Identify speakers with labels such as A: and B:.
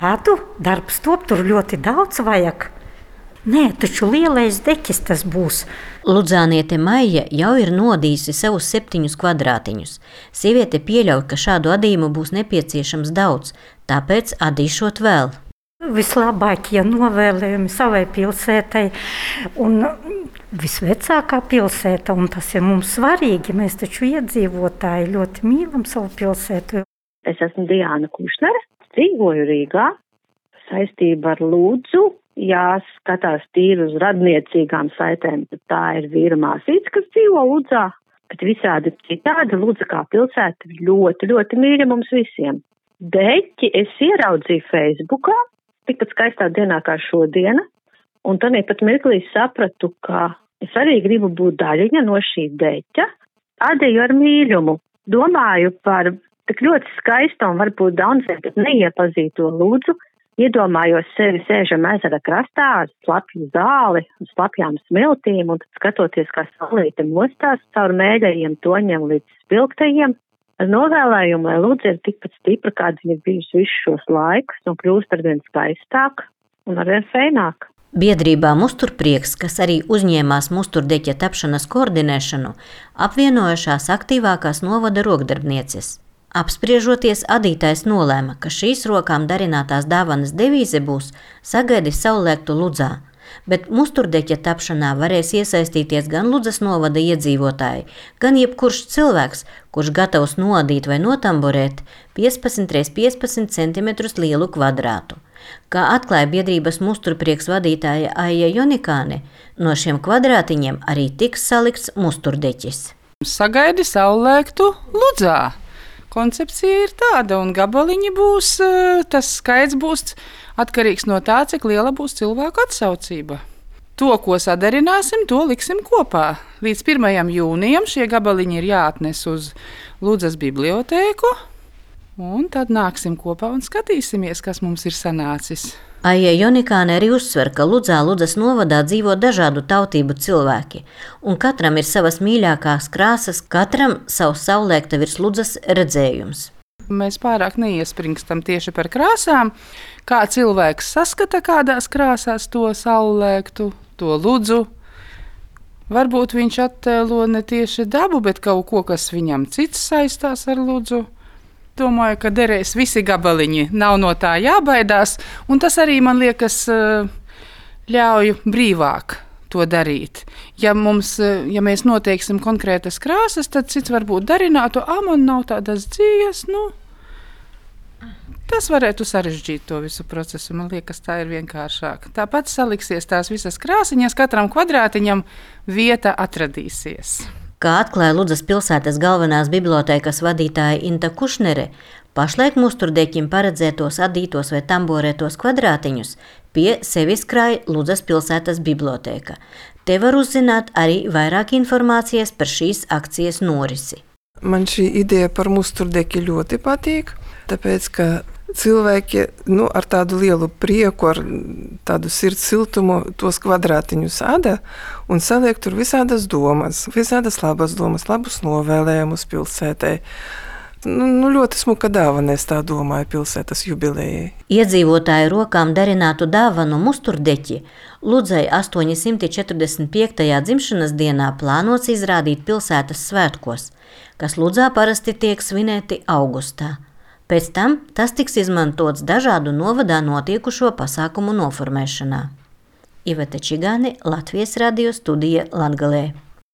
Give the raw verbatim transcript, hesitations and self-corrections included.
A: Tādu darbs top, tur ļoti daudz vajag. Nē, taču lielais deķis tas būs.
B: Ludzāniete Maija jau ir nodījusi savus septiņus kvadrātiņus. Sieviete pieļauj, ka šādu adījumu būs nepieciešams daudz, tāpēc adīšot vēl.
A: Vislabākie novēlējumi savai pilsētai un visvecākā pilsēta, un tas ir mums svarīgi. Mēs taču iedzīvotāji ļoti mīlam savu pilsētu.
C: Es esmu Diāna Kušnere, dzīvoju Rīgā, saistība ar Ludzu. Jāskatās tīri uz radniecīgām saitēm, tad tā ir vīra māsīca, kas dzīvo Ludzā, bet visādi citādi Ludza kā pilsēta ļoti, ļoti mīļa mums visiem. Deķi es ieraudzīju Facebookā, tikpat skaistā dienā kā šodiena, un tad pat mirklī sapratu, ka es arī gribu būt daļiņa no šī deķa. Adīju ar mīļumu, domāju par tik ļoti skaistu un varbūt daudziem pat neiepazīto Ludzu. Iedomājos sevi sēžam ezera krastā ar slapju zāli un slapjām smiltīm un tad skatoties, kā saulīte mostās caur mēļajiem toņiem līdz spilgtajiem, ar novēlējumu, lai Ludza ir tikpat stipra, kāda viņa ir bijusi visus šos laikus un kļūst arvien skaistāk un arvien feināk.
B: Biedrībā Musturprieks, kas arī uzņēmās musturdeķa tapšanas koordinēšanu, apvienojušās aktīvākās novada rokdarbnieces. Apspriežoties, adītājs nolēma, ka šīs rokām darinātās dāvanas devīze būs sagaidi saulēktu Ludzā, bet musturdeķa tapšanā varēs iesaistīties gan Ludzas novada iedzīvotāji, gan jebkurš cilvēks, kurš gatavs noadīt vai notamborēt piecpadsmit pret piecpadsmit centimetrus lielu kvadrātu. Kā atklāja biedrības Musturprieks vadītāja Aija Jonikāne, no šiem kvadrātiņiem arī tiks salikts musturdeķis.
D: Sagaidi saulēktu Ludzā. Koncepcija ir tāda, un gabaliņi būs, tas skaits būs atkarīgs no tā, cik liela būs cilvēku atsaucība. To, ko sadarināsim, to liksim kopā. Līdz pirmajam jūnijam šie gabaliņi ir jāatnes uz Ludzas bibliotēku, un tad nāksim kopā un skatīsimies, kas mums ir sanācis.
B: Aija Jonikāne arī uzsver, ka Ludzā Ludzas novadā dzīvo dažādu tautību cilvēki, un katram ir savas mīļākās krāsas, katram savs saulēkta virs Ludzas redzējums.
D: Mēs pārāk neiespringstam tieši par krāsām, kā cilvēks saskata kādās krāsās to saulēktu, to Ludzu. Varbūt viņš attēlo ne tieši dabu, bet kaut ko, kas viņam cits saistās ar Ludzu. Domāju, ka derēs visi gabaliņi, nav no tā jābaidās, un tas arī, man liekas, ļauj brīvāk to darīt. Ja, mums, ja mēs noteiksim konkrētas krāsas, tad cits varbūt darinātu, ā, man nav tādas dzīves, nu, tas varētu sarežģīt to visu procesu, man liekas, tā ir vienkāršāk. Tāpat saliksies tās visas krāsiņas, katram kvadrātiņam vieta atradīsies.
B: Kā atklāja Ludzas pilsētas galvenās bibliotēkas vadītāja Inta Kušnere, pašlaik musturdeķim paredzētos adītos vai tamborētos kvadrātiņus pie sevis krāj Ludzas pilsētas bibliotēka. Te var uzzināt arī vairāk informācijas par šīs akcijas norisi.
E: Man šī ideja par musturdeķi ļoti patīk, tāpēc, ka cilvēki nu, ar tādu lielu prieku, ar tādu sirds siltumu tos kvadrātiņus ada un saliek tur visādas domas, visādas labas domas, labus novēlējumus pilsētai. Nu, nu, ļoti smuka dāvana, es tā domāju, pilsētas jubilejai.
B: Iedzīvotāju rokām darinātu dāvanu musturdeķi Ludzai astoņsimt četrdesmit piektajā dzimšanas dienā plānots izrādīt pilsētas svētkos, kas Ludzā parasti tiek svinēti augustā. Pēc tam tas tiks izmantots dažādu novadā notiekušo pasākumu noformēšanā. Iveta Čigāne, Latvijas radio studija Latgalē.